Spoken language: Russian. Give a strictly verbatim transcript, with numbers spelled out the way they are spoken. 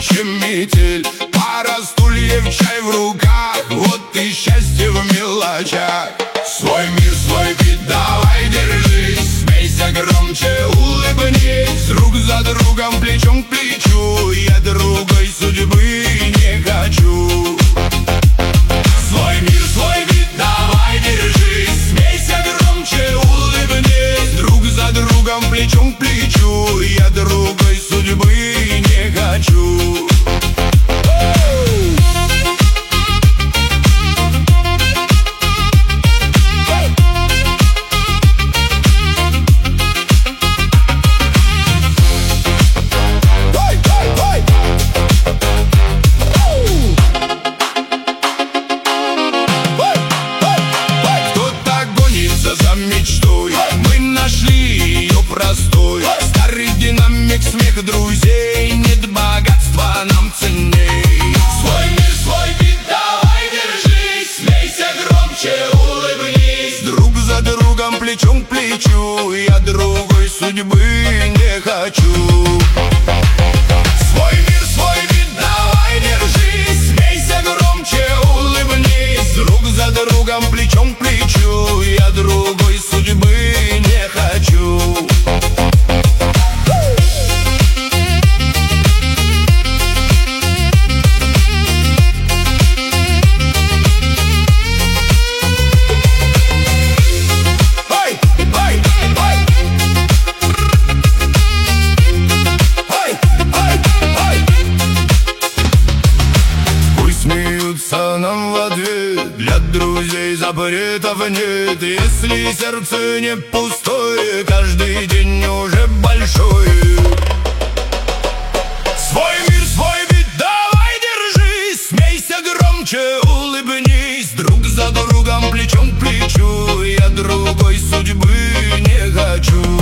чем метель. Пара стульев, чай в руках, вот и счастье в мелочах. Свой мир, свой вид, давай держись, смейся громче, улыбнись. Друг за другом, плечом к плечу, я другой судьбы не хочу. Свой мир, свой вид, давай держись, смейся громче, улыбнись. Друг за другом, плечом к плечу, я другой судьбы не хочу. За мечтой мы нашли ее простой. Старый динамик, смех друзей, нет богатства нам ценней. Свой мир, свой вид, давай держись, смейся громче, улыбнись. Друг за другом, плечом к плечу, я другой судьбы не хочу. Свой мир, свой вид, давай держись, смейся громче, улыбнись. Друг за другом, плечом к плечу, я другой судьбы не хочу. Ой, ой, ой. Ой, ой, ой. Пусть смеются нам в ответ, для друзей запретов нет. Если сердце не пустое, каждый день уже большой. Свой мир, свой вид, давай держись, смейся громче, улыбнись. Друг за другом, плечом к плечу, я другой судьбы не хочу.